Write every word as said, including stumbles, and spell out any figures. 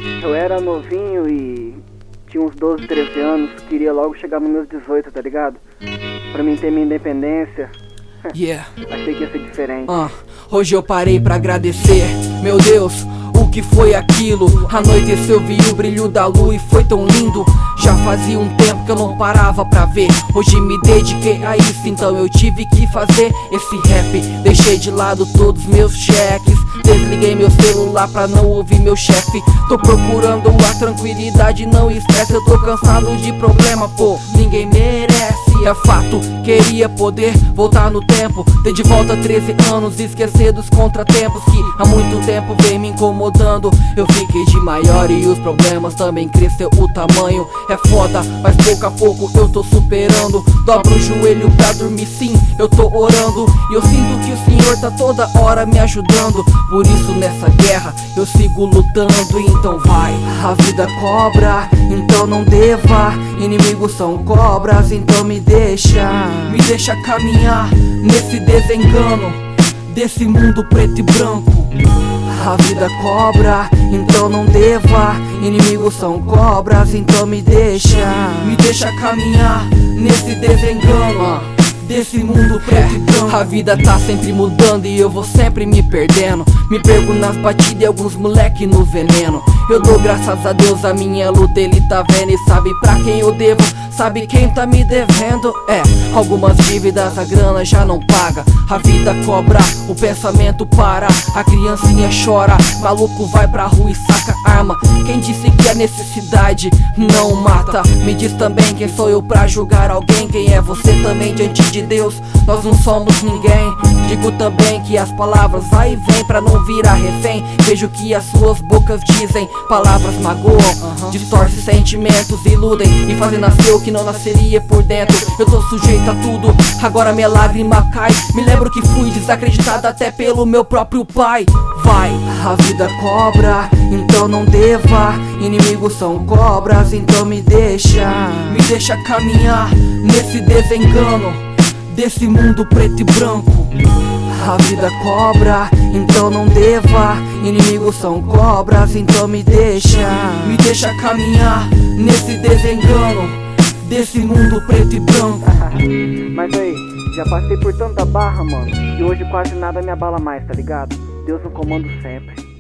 Eu era novinho e tinha uns doze, treze anos, queria logo chegar nos meus dezoito, tá ligado? Pra mim ter minha independência. Yeah. Achei que ia ser diferente. uh, Hoje eu parei pra agradecer. Meu Deus, o que foi aquilo? Anoiteceu, vi o brilho da lua e foi tão lindo. Já fazia um tempo que eu não parava pra ver. Hoje me dediquei a isso, então eu tive que fazer esse rap. Deixei de lado todos meus cheques, desliguei meu celular pra não ouvir meu chefe. Tô procurando a tranquilidade, não estresse. Eu tô cansado de problema, pô, ninguém merece. É fato, queria poder voltar no tempo, ter de volta treze anos, esquecer dos contratempos que há muito tempo vem me incomodando. Eu fiquei de maior e os problemas também cresceu o tamanho. É foda, mas pouco a pouco eu tô superando. Dobro o joelho pra dormir, sim, eu tô orando. E eu sinto que o Senhor tá toda hora me ajudando. Por isso nessa guerra eu sigo lutando. Então vai, a vida cobra, então não deva. Inimigos são cobras, então me deixa, me deixa caminhar nesse desengano desse mundo preto e branco. A vida cobra, então não deva. Inimigos são cobras, então me deixa, me deixa caminhar nesse desengano desse mundo preto e branco. A vida tá sempre mudando e eu vou sempre me perdendo. Me perco nas batidas e alguns moleque no veneno. Eu dou graças a Deus, a minha luta ele tá vendo e sabe pra quem eu devo, sabe quem tá me devendo. É, algumas dívidas a grana já não paga. A vida cobra, o pensamento para, a criancinha chora, maluco vai pra rua e saca arma. Quem disse que a necessidade não mata? Me diz também quem sou eu pra julgar alguém. Quem é você também diante de Deus? Nós não somos ninguém. Digo também que as palavras vai e vem pra não virar refém. Vejo que as suas bocas dizem, palavras magoam, uhum. Distorcem sentimentos, iludem e fazem nascer o que não nasceria por dentro. Eu tô sujeito a tudo, agora minha lágrima cai. Me lembro que fui desacreditado até pelo meu próprio pai. Vai, a vida cobra, então não deva. Inimigos são cobras, então me deixa, me deixa caminhar nesse desengano desse mundo preto e branco. A vida cobra, então não deva. Inimigos são cobras, então me deixa, me deixa caminhar nesse desengano desse mundo preto e branco. Mas aí, já passei por tanta barra, mano, e hoje quase nada me abala mais, tá ligado? Deus no comando sempre.